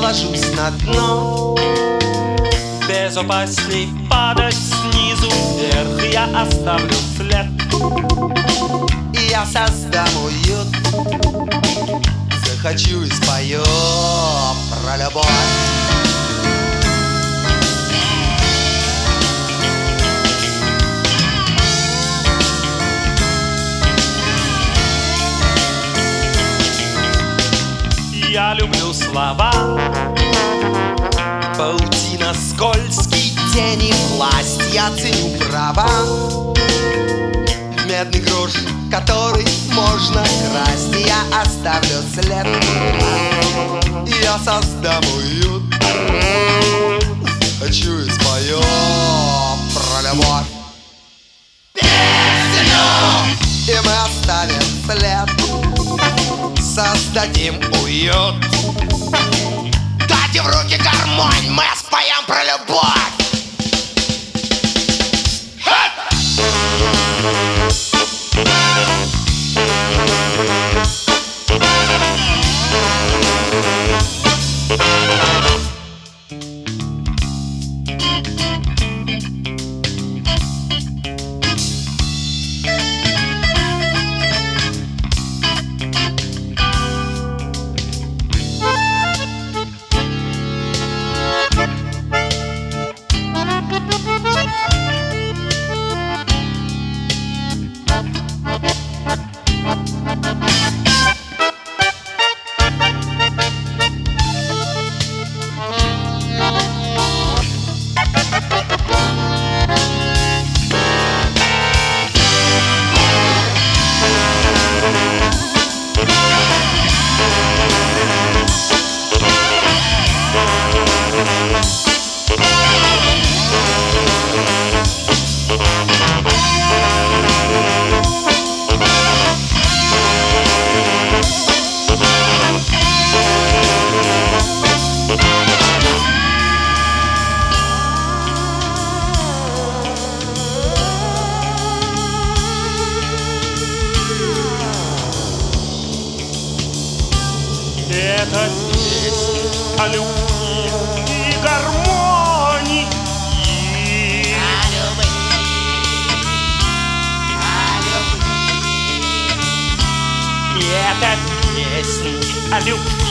ложусь на дно. Безопасней падать снизу вверх, я оставлю след. И я создам уют, захочу и спою про любовь. Я люблю слова, паутина, скользкий тени, власть. Я ценю права, медный грош, который можно красть. И я оставлю след, я создам уют, хочу и спою про любовь. И мы оставим след, создадим уют. Дайте в руки гармонь, мы споем про любовь. Это песня о любви и гармонии. И это песня о любви